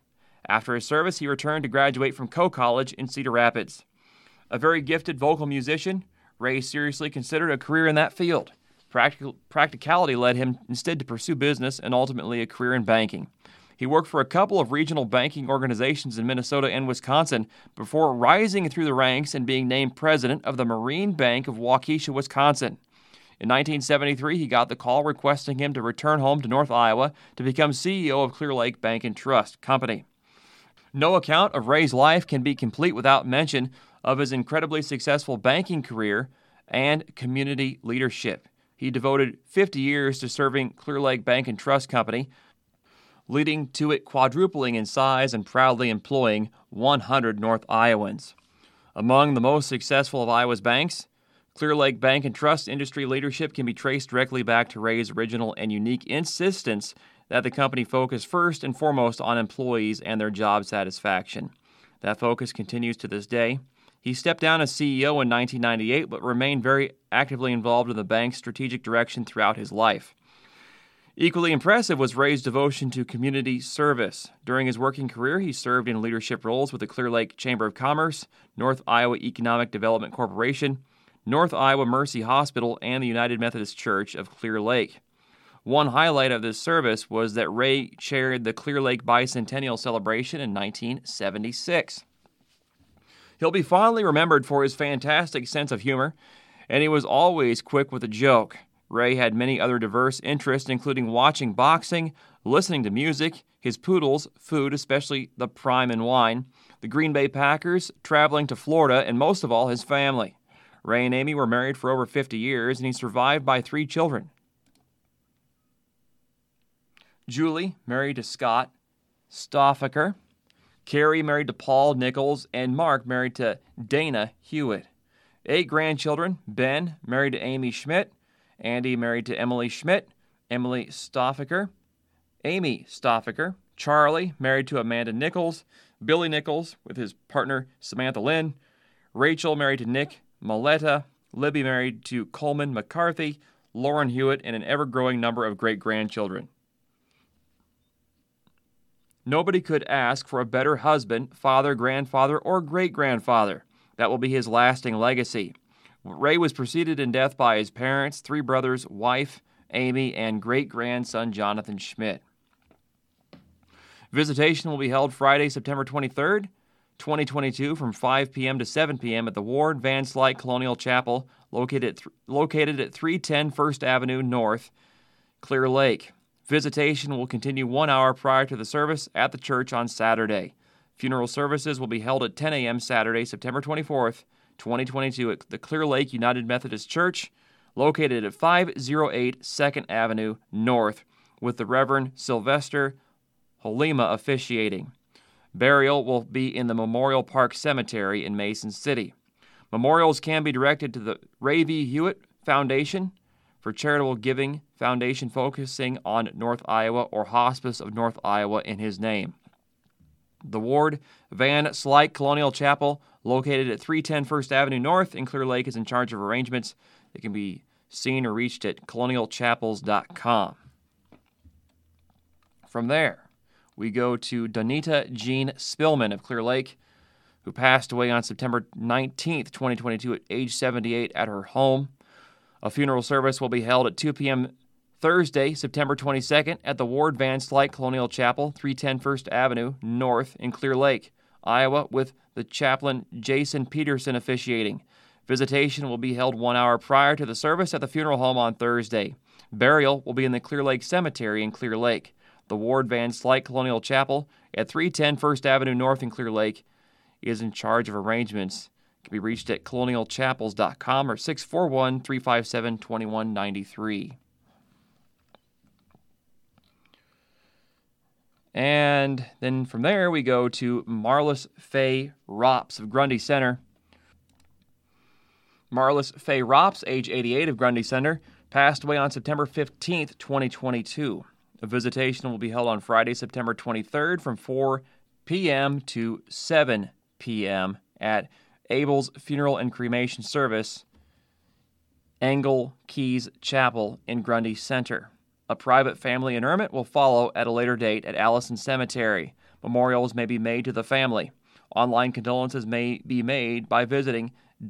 After his service, he returned to graduate from Coe College in Cedar Rapids. A very gifted vocal musician, Ray seriously considered a career in that field. Practicality led him instead to pursue business and ultimately a career in banking. He worked for a couple of regional banking organizations in Minnesota and Wisconsin before rising through the ranks and being named president of the Marine Bank of Waukesha, Wisconsin. In 1973, he got the call requesting him to return home to North Iowa to become CEO of Clear Lake Bank and Trust Company. No account of Ray's life can be complete without mention of his incredibly successful banking career and community leadership. He devoted 50 years to serving Clear Lake Bank and Trust Company, leading to it quadrupling in size and proudly employing 100 North Iowans. Among the most successful of Iowa's banks, Clear Lake Bank and Trust industry leadership can be traced directly back to Ray's original and unique insistence that the company focus first and foremost on employees and their job satisfaction. That focus continues to this day. He stepped down as CEO in 1998, but remained very actively involved in the bank's strategic direction throughout his life. Equally impressive was Ray's devotion to community service. During his working career, he served in leadership roles with the Clear Lake Chamber of Commerce, North Iowa Economic Development Corporation, North Iowa Mercy Hospital, and the United Methodist Church of Clear Lake. One highlight of this service was that Ray chaired the Clear Lake Bicentennial Celebration in 1976. He'll be fondly remembered for his fantastic sense of humor, and he was always quick with a joke. Ray had many other diverse interests, including watching boxing, listening to music, his poodles, food, especially the prime and wine, the Green Bay Packers, traveling to Florida, and most of all, his family. Ray and Amy were married for over 50 years, and he's survived by 3 children. Julie, married to Scott Stoffaker. Carrie, married to Paul Nichols. And Mark, married to Dana Hewitt. 8 grandchildren. Ben, married to Amy Schmidt. Andy, married to Emily Schmidt. Emily Stoffaker. Amy Stoffaker. Charlie, married to Amanda Nichols. Billy Nichols, with his partner Samantha Lynn. Rachel, married to Nick Maletta. Libby, married to Coleman McCarthy. Lauren Hewitt, and an ever-growing number of great-grandchildren. Nobody could ask for a better husband, father, grandfather, or great-grandfather. That will be his lasting legacy. Ray was preceded in death by his parents, 3 brothers, wife, Amy, and great-grandson Jonathan Schmidt. Visitation will be held Friday, September 23rd, 2022, from 5 p.m. to 7 p.m. at the Ward Van Slyke Colonial Chapel, located at 310 First Avenue North, Clear Lake. Visitation will continue 1 hour prior to the service at the church on Saturday. Funeral services will be held at 10 a.m. Saturday, September 24th, 2022 at the Clear Lake United Methodist Church, located at 508 2nd Avenue North, with the Reverend Sylvester Holima officiating. Burial will be in the Memorial Park Cemetery in Mason City. Memorials can be directed to the Ray V. Hewitt Foundation for Charitable Giving Foundation focusing on North Iowa, or Hospice of North Iowa in his name. The Ward Van Slyke Colonial Chapel, located at 310 First Avenue North in Clear Lake, is in charge of arrangements. They can be seen or reached at colonialchapels.com. From there, we go to Donita Jean Spillman of Clear Lake, who passed away on September 19th, 2022 at age 78 at her home. A funeral service will be held at 2 p.m. Thursday, September 22nd at the Ward Van Slyke Colonial Chapel, 310 First Avenue North in Clear Lake, Iowa, with the chaplain Jason Peterson officiating. Visitation will be held 1 hour prior to the service at the funeral home on Thursday. Burial will be in the Clear Lake Cemetery in Clear Lake. The Ward Van Slyke Colonial Chapel at 310 First Avenue North in Clear Lake is in charge of arrangements. It can be reached at colonialchapels.com or 641-357-2193. And then from there, we go to Marlis Faye Rops of Grundy Center. Marlis Faye Rops, age 88, of Grundy Center, passed away on September 15th, 2022. A visitation will be held on Friday, September 23rd from 4 p.m. to 7 p.m. at Abel's Funeral and Cremation Service, Engle Keys Chapel in Grundy Center. A private family interment will follow at a later date at Allison Cemetery. Memorials may be made to the family. Online condolences may be made by visiting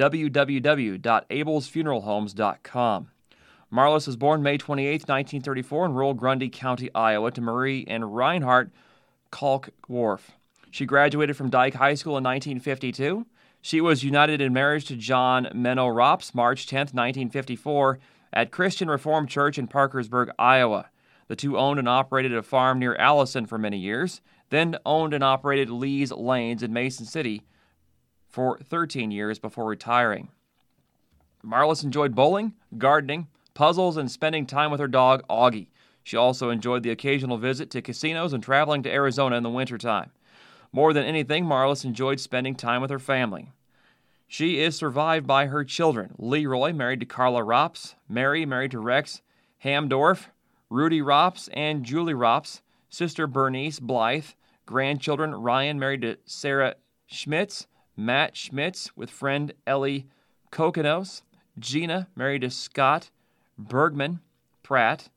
www.ablesfuneralhomes.com. Marlis was born May 28, 1934 in rural Grundy County, Iowa, to Marie and Reinhard Kalkworf. She graduated from Dyke High School in 1952. She was united in marriage to John Menno Rops March 10, 1954, at Christian Reformed Church in Parkersburg, Iowa. The two owned and operated a farm near Allison for many years, then owned and operated Lee's Lanes in Mason City for 13 years before retiring. Marlis enjoyed bowling, gardening, puzzles, and spending time with her dog, Augie. She also enjoyed the occasional visit to casinos and traveling to Arizona in the wintertime. More than anything, Marlis enjoyed spending time with her family. She is survived by her children, Leroy, married to Carla Rops, Mary, married to Rex Hamdorf, Rudy Rops, and Julie Rops, sister Bernice Blythe, grandchildren Ryan, married to Sarah Schmitz, Matt Schmitz with friend Ellie Kokonos, Gina, married to Scott Bergman Pratt,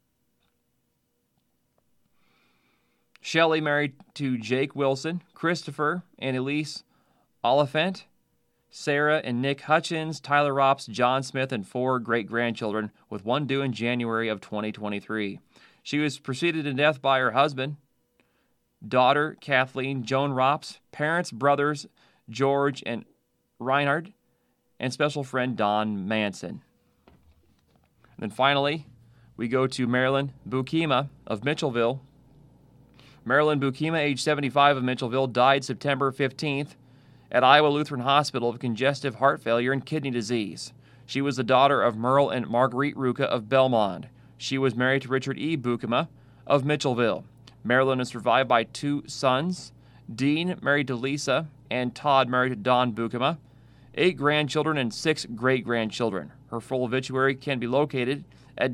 Shelley, married to Jake Wilson, Christopher and Elise Oliphant, Sarah and Nick Hutchins, Tyler Rops, John Smith, and 4 great-grandchildren, with one due in January of 2023. She was preceded to death by her husband, daughter Kathleen, Joan Rops, parents, brothers George and Reinhard, and special friend Don Manson. And then finally, we go to Marilyn Bukima of Mitchellville. Marilyn Bukima, age 75, of Mitchellville, died September 15th at Iowa Lutheran Hospital of congestive heart failure and kidney disease. She was the daughter of Merle and Marguerite Ruka of Belmont. She was married to Richard E. Bukima of Mitchellville. Marilyn is survived by 2 sons, Dean, married to Lisa, and Todd, married to Don Bukima, 8 grandchildren, and 6 great-grandchildren. Her full obituary can be located at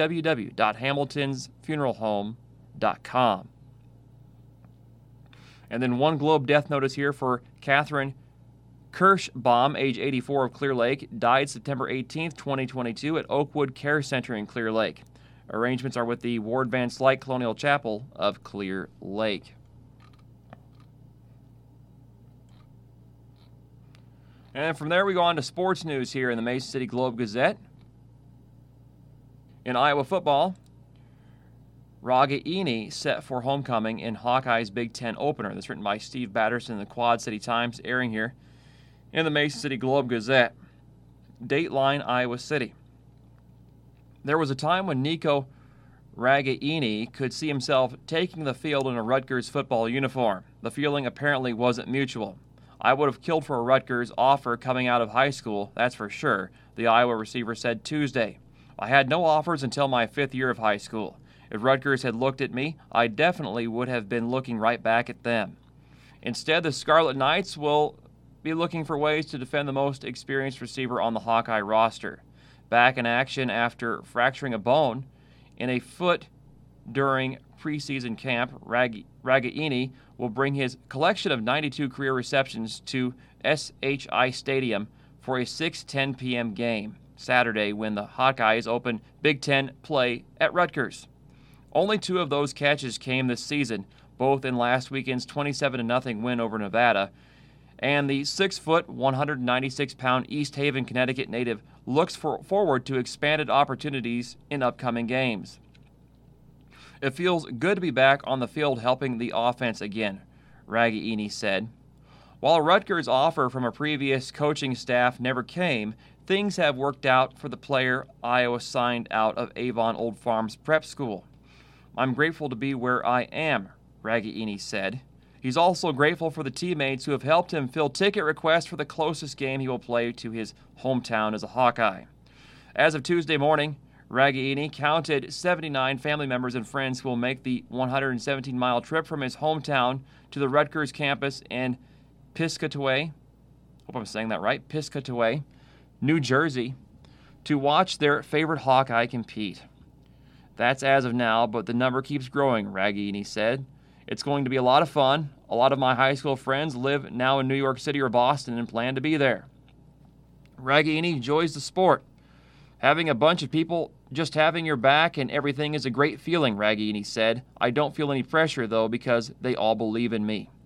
www.hamiltonsfuneralhome.com. And then one Globe death notice here for Catherine Kirschbaum, age 84, of Clear Lake, died September 18, 2022 at Oakwood Care Center in Clear Lake. Arrangements are with the Ward Van Slyke Colonial Chapel of Clear Lake. And from there we go on to sports news here in the Mason City Globe-Gazette. In Iowa football, Ragaini set for homecoming in Hawkeyes Big Ten opener. That's written by Steve Batterson in the Quad City Times, airing here in the Mason City Globe-Gazette. Dateline, Iowa City. There was a time when Nico Ragaini could see himself taking the field in a Rutgers football uniform. The feeling apparently wasn't mutual. I would have killed for a Rutgers offer coming out of high school, that's for sure, the Iowa receiver said Tuesday. I had no offers until my 5th year of high school. If Rutgers had looked at me, I definitely would have been looking right back at them. Instead, the Scarlet Knights will be looking for ways to defend the most experienced receiver on the Hawkeye roster. Back in action after fracturing a bone in a foot during preseason camp, Ragaini will bring his collection of 92 career receptions to SHI Stadium for a 6:10 p.m. game Saturday when the Hawkeyes open Big Ten play at Rutgers. Only 2 of those catches came this season, both in last weekend's 27-0 win over Nevada, and the 6-foot, 196-pound East Haven, Connecticut native looks forward to expanded opportunities in upcoming games. It feels good to be back on the field helping the offense again, Ragaini said. While a Rutgers offer from a previous coaching staff never came, things have worked out for the player Iowa signed out of Avon Old Farms Prep School. I'm grateful to be where I am, Ragaini said. He's also grateful for the teammates who have helped him fill ticket requests for the closest game he will play to his hometown as a Hawkeye. As of Tuesday morning, Ragaini counted 79 family members and friends who will make the 117-mile trip from his hometown to the Rutgers campus in Piscataway, hope I'm saying that right, Piscataway, New Jersey, to watch their favorite Hawkeye compete. That's as of now, but the number keeps growing, Ragaini said. It's going to be a lot of fun. A lot of my high school friends live now in New York City or Boston and plan to be there. Ragaini enjoys the sport. Having a bunch of people just having your back and everything is a great feeling, Ragaini said. I don't feel any pressure, though, because they all believe in me.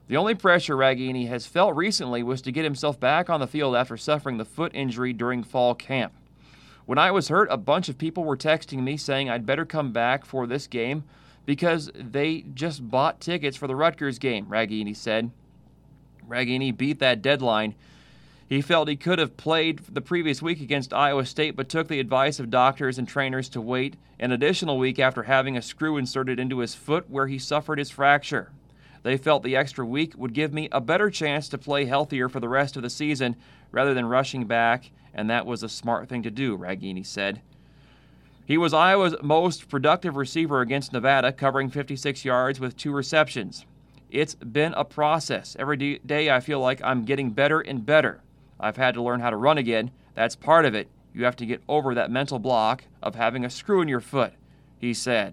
The only pressure Raghini has felt recently was to get himself back on the field after suffering the foot injury during fall camp. When I was hurt, a bunch of people were texting me saying I'd better come back for this game because they just bought tickets for the Rutgers game, Raghini said. Raghini beat that deadline. He felt he could have played the previous week against Iowa State, but took the advice of doctors and trainers to wait an additional week after having a screw inserted into his foot where he suffered his fracture. They felt the extra week would give me a better chance to play healthier for the rest of the season rather than rushing back, and that was a smart thing to do, Raghini said. He was Iowa's most productive receiver against Nevada, covering 56 yards with 2 receptions. It's been a process. Every day I feel like I'm getting better and better. I've had to learn how to run again. That's part of it. You have to get over that mental block of having a screw in your foot, he said.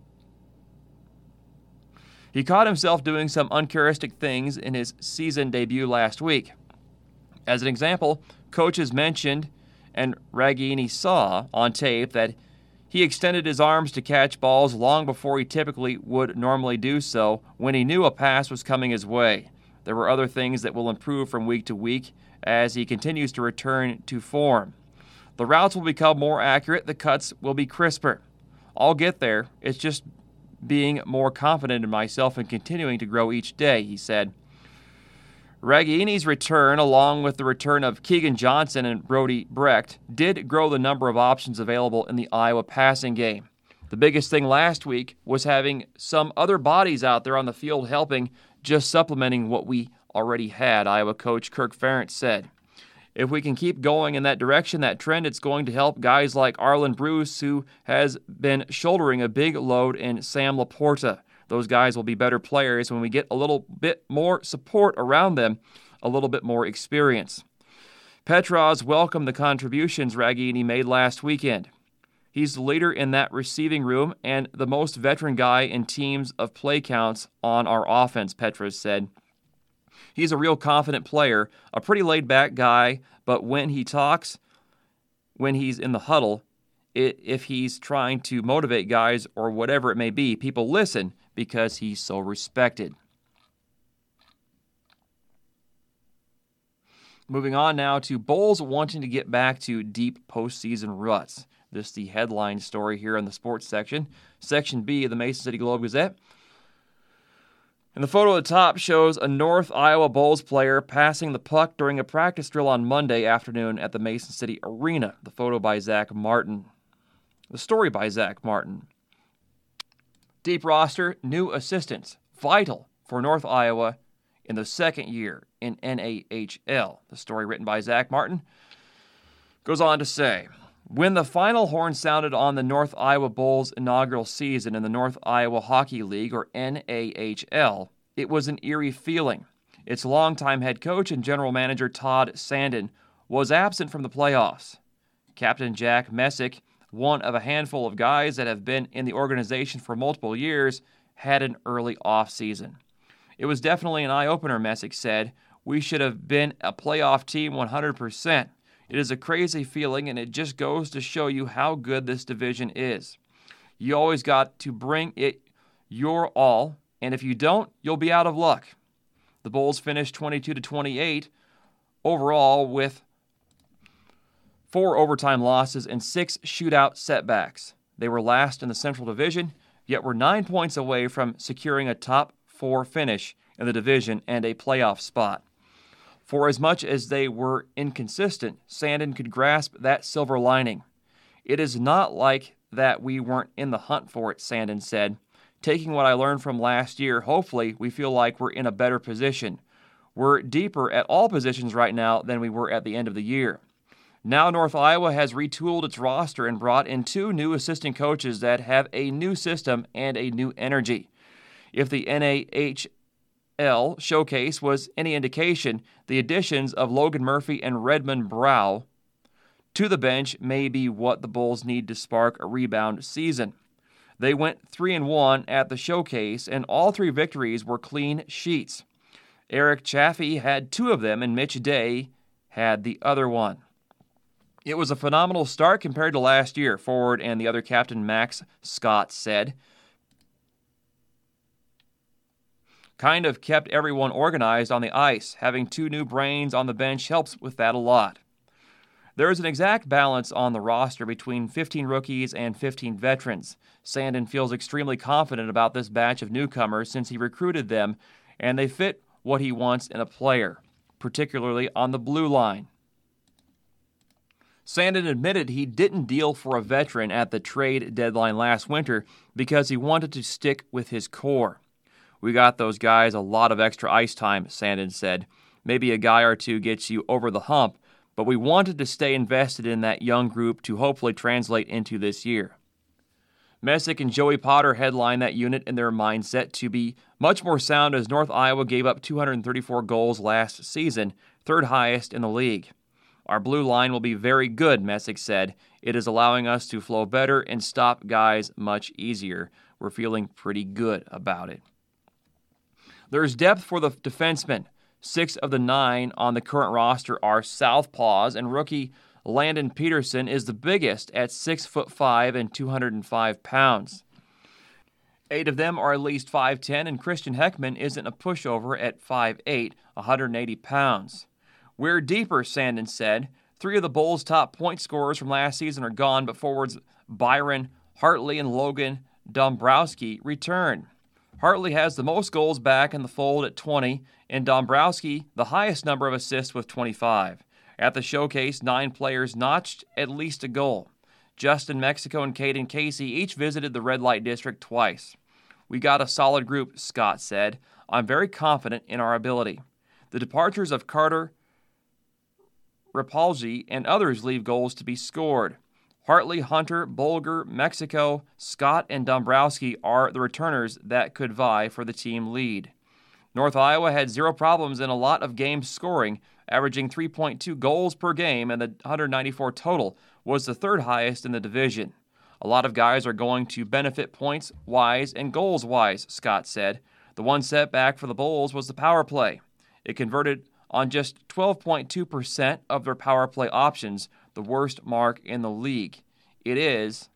He caught himself doing some uncharacteristic things in his season debut last week. As an example, coaches mentioned and Raghini saw on tape that he extended his arms to catch balls long before he typically would normally do so when he knew a pass was coming his way. There were other things that will improve from week to week as he continues to return to form. The routes will become more accurate, the cuts will be crisper. I'll get there. It's just being more confident in myself and continuing to grow each day, he said. Raghini's return, along with the return of Keegan Johnson and Brody Brecht, did grow the number of options available in the Iowa passing game. The biggest thing last week was having some other bodies out there on the field helping, just supplementing what we already had, Iowa coach Kirk Ferentz said. If we can keep going in that direction, that trend, it's going to help guys like Arlen Bruce, who has been shouldering a big load, and Sam Laporta. Those guys will be better players when we get a little bit more support around them, a little bit more experience. Petras welcomed the contributions Raghini made last weekend. He's the leader in that receiving room and the most veteran guy in teams of play counts on our offense, Petras said. He's a real confident player, a pretty laid-back guy, but when he talks, when he's in the huddle, if he's trying to motivate guys or whatever it may be, people listen because he's so respected. Moving on now to Bulls wanting to get back to deep postseason ruts. This is the headline story here in the sports section. Section B of the Mason City Globe-Gazette. And the photo at the top shows a North Iowa Bulls player passing the puck during a practice drill on Monday afternoon at the Mason City Arena. The photo by Zach Martin. The story by Zach Martin. Deep roster, new assistants, vital for North Iowa in the second year in NAHL. The story written by Zach Martin goes on to say, when the final horn sounded on the North Iowa Bulls' inaugural season in the North Iowa Hockey League, or NAHL, it was an eerie feeling. Its longtime head coach and general manager Todd Sandin was absent from the playoffs. Captain Jack Messick, one of a handful of guys that have been in the organization for multiple years, had an early offseason. It was definitely an eye-opener, Messick said. We should have been a playoff team 100%. It is a crazy feeling, and it just goes to show you how good this division is. You always got to bring it your all, and if you don't, you'll be out of luck. The Bulls finished 22-28 overall with 4 overtime losses and 6 shootout setbacks. They were last in the Central Division, yet were 9 points away from securing a top 4 finish in the division and a playoff spot. For as much as they were inconsistent, Sandin could grasp that silver lining. It is not like that we weren't in the hunt for it, Sandin said. Taking what I learned from last year, hopefully we feel like we're in a better position. We're deeper at all positions right now than we were at the end of the year. Now North Iowa has retooled its roster and brought in 2 new assistant coaches that have a new system and a new energy. If the NAHL showcase was any indication, the additions of Logan Murphy and Redmond Brow to the bench may be what the Bulls need to spark a rebound season. They went 3-1 at the showcase, and all 3 victories were clean sheets. Eric Chaffee had 2 of them, and Mitch Day had the other one. It was a phenomenal start compared to last year, forward and the other captain Max Scott said. Kind of kept everyone organized on the ice. Having 2 new brains on the bench helps with that a lot. There is an exact balance on the roster between 15 rookies and 15 veterans. Sandin feels extremely confident about this batch of newcomers since he recruited them, and they fit what he wants in a player, particularly on the blue line. Sandin admitted he didn't deal for a veteran at the trade deadline last winter because he wanted to stick with his core. We got those guys a lot of extra ice time, Sandin said. Maybe a guy or two gets you over the hump, but we wanted to stay invested in that young group to hopefully translate into this year. Messick and Joey Potter headline that unit in their mindset to be much more sound as North Iowa gave up 234 goals last season, 3rd highest in the league. Our blue line will be very good, Messick said. It is allowing us to flow better and stop guys much easier. We're feeling pretty good about it. There's depth for the defensemen. 6 of the 9 on the current roster are southpaws, and rookie Landon Peterson is the biggest at 6'5" and 205 pounds. 8 of them are at least 5'10", and Christian Heckman isn't a pushover at 5'8", 180 pounds. We're deeper, Sandin said. 3 of the Bulls' top point scorers from last season are gone, but forwards Byron Hartley and Logan Dombrowski return. Hartley has the most goals back in the fold at 20, and Dombrowski the highest number of assists with 25. At the showcase, 9 players notched at least a goal. Justin Mexico and Caden Casey each visited the red light district twice. We got a solid group, Scott said. I'm very confident in our ability. The departures of Carter, Rapalji, and others leave goals to be scored. Hartley, Hunter, Bolger, Mexico, Scott, and Dombrowski are the returners that could vie for the team lead. North Iowa had 0 problems in a lot of games scoring, averaging 3.2 goals per game, and the 194 total was the 3rd highest in the division. A lot of guys are going to benefit points-wise and goals-wise, Scott said. The one setback for the Bulls was the power play. It converted on just 12.2% of their power play options, the worst mark in the league. It is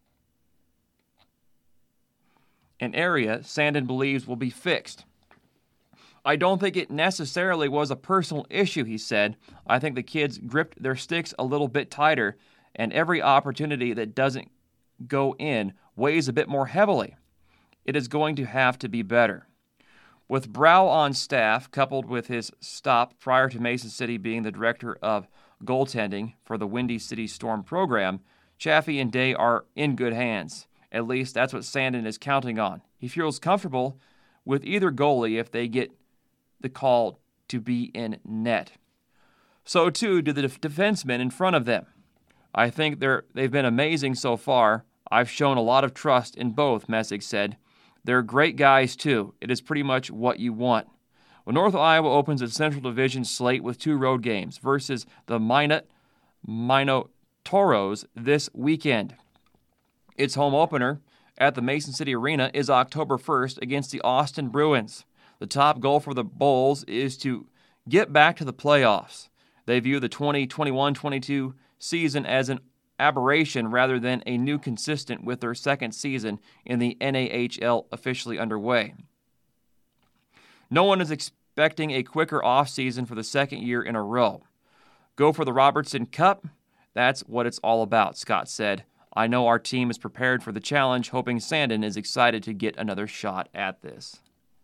an area Sandin believes will be fixed. I don't think it necessarily was a personal issue, he said. I think the kids gripped their sticks a little bit tighter, and every opportunity that doesn't go in weighs a bit more heavily. It is going to have to be better. With Brow on staff, coupled with his stop prior to Mason City being the director of goaltending for the Windy City Storm program, Chaffee and Day are in good hands. At least that's what Sandin is counting on. He feels comfortable with either goalie if they get the call to be in net. So too do the defensemen in front of them. I think they've been amazing so far. I've shown a lot of trust in both, Messick said. They're great guys too. It is pretty much what you want. Well, North Iowa opens its Central Division slate with 2 road games versus the Minot Toros this weekend. Its home opener at the Mason City Arena is October 1st against the Austin Bruins. The top goal for the Bulls is to get back to the playoffs. They view the 2021-22 season as an aberration rather than a new consistent with their second season in the NAHL officially underway. No one is expecting a quicker offseason for the second year in a row. Go for the Robertson Cup? That's what it's all about, Scott said. I know our team is prepared for the challenge, hoping Sandin is excited to get another shot at this.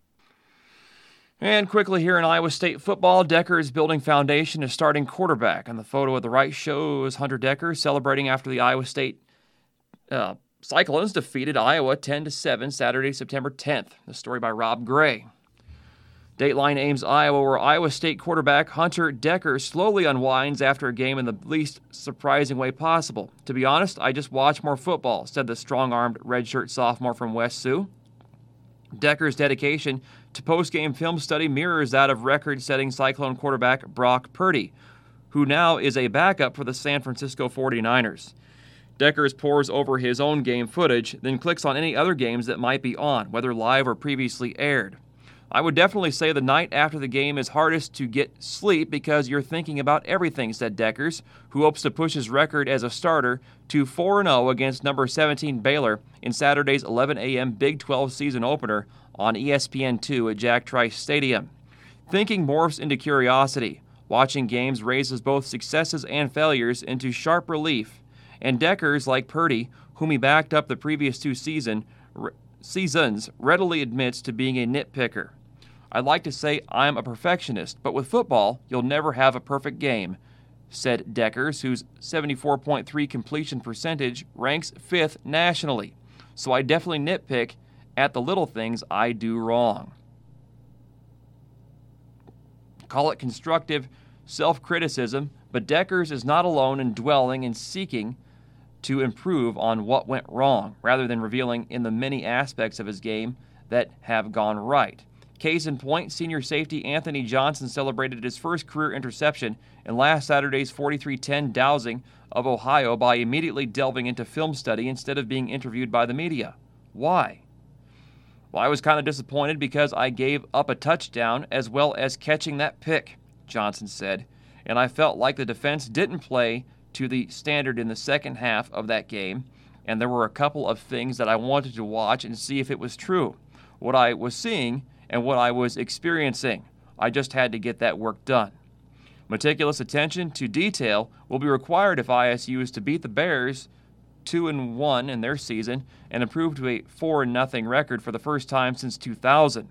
And quickly here in Iowa State football, Decker is building foundation as starting quarterback. And the photo at the right shows Hunter Decker celebrating after the Iowa State Cyclones defeated Iowa 10-7 Saturday, September 10th. The story by Rob Gray. Dateline Ames, Iowa, where Iowa State quarterback Hunter Decker slowly unwinds after a game in the least surprising way possible. To be honest, I just watch more football, said the strong-armed redshirt sophomore from West Sioux. Decker's dedication to post-game film study mirrors that of record-setting Cyclone quarterback Brock Purdy, who now is a backup for the San Francisco 49ers. Deckers pores over his own game footage, then clicks on any other games that might be on, whether live or previously aired. I would definitely say the night after the game is hardest to get sleep because you're thinking about everything, said Deckers, who hopes to push his record as a starter to 4-0 against number 17 Baylor in Saturday's 11 a.m. Big 12 season opener on ESPN2 at Jack Trice Stadium. Thinking morphs into curiosity. Watching games raises both successes and failures into sharp relief. And Deckers, like Purdy, whom he backed up the previous two seasons, readily admits to being a nitpicker. I'd like to say I'm a perfectionist, but with football, you'll never have a perfect game, said Deckers, whose 74.3 completion percentage ranks 5th nationally. So I definitely nitpick at the little things I do wrong. Call it constructive self-criticism, but Deckers is not alone in dwelling and seeking to improve on what went wrong, rather than revealing in the many aspects of his game that have gone right. Case in point, senior safety Anthony Johnson celebrated his first career interception in last Saturday's 43-10 dousing of Ohio by immediately delving into film study instead of being interviewed by the media. Why? Well, I was kind of disappointed because I gave up a touchdown as well as catching that pick, Johnson said, and I felt like the defense didn't play to the standard in the second half of that game, and there were a couple of things that I wanted to watch and see if it was true, what I was seeing and what I was experiencing. I just had to get that work done. Meticulous attention to detail will be required if ISU is to beat the Bears 2-1 in their season and improve to a 4-0 record for the first time since 2000.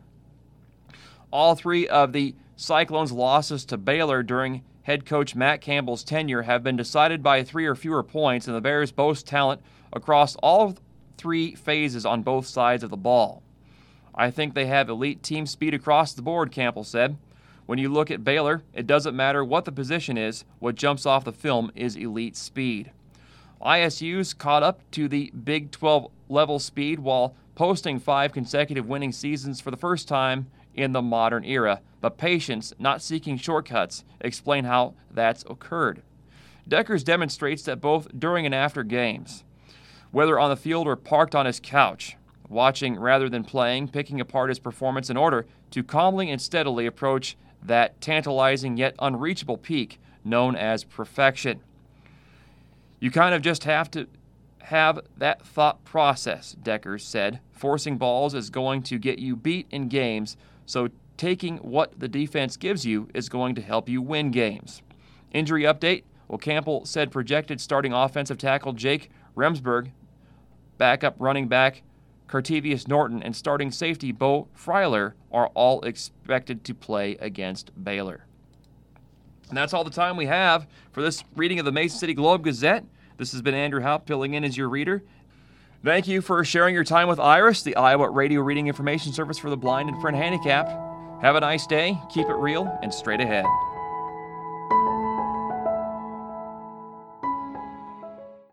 All three of the Cyclones' losses to Baylor during head coach Matt Campbell's tenure have been decided by 3 or fewer points, and the Bears boast talent across all three phases on both sides of the ball. I think they have elite team speed across the board, Campbell said. When you look at Baylor, it doesn't matter what the position is. What jumps off the film is elite speed. ISU's caught up to the Big 12 level speed while posting 5 consecutive winning seasons for the first time in the modern era. But patience, not seeking shortcuts, explain how that's occurred. Deckers demonstrates that both during and after games, whether on the field or parked on his couch, watching rather than playing, picking apart his performance in order to calmly and steadily approach that tantalizing yet unreachable peak known as perfection. You kind of just have to have that thought process, Deckers said. Forcing balls is going to get you beat in games, so taking what the defense gives you is going to help you win games. Injury update. Well, Campbell said projected starting offensive tackle Jake Remsburg, backup running back Cartevious Norton, and starting safety Bo Freiler are all expected to play against Baylor. And that's all the time we have for this reading of the Mason City Globe-Gazette. This has been Andrew Haupt filling in as your reader. Thank you for sharing your time with IRIS, the Iowa Radio Reading Information Service for the Blind and Print Handicapped. Have a nice day, keep it real, and straight ahead.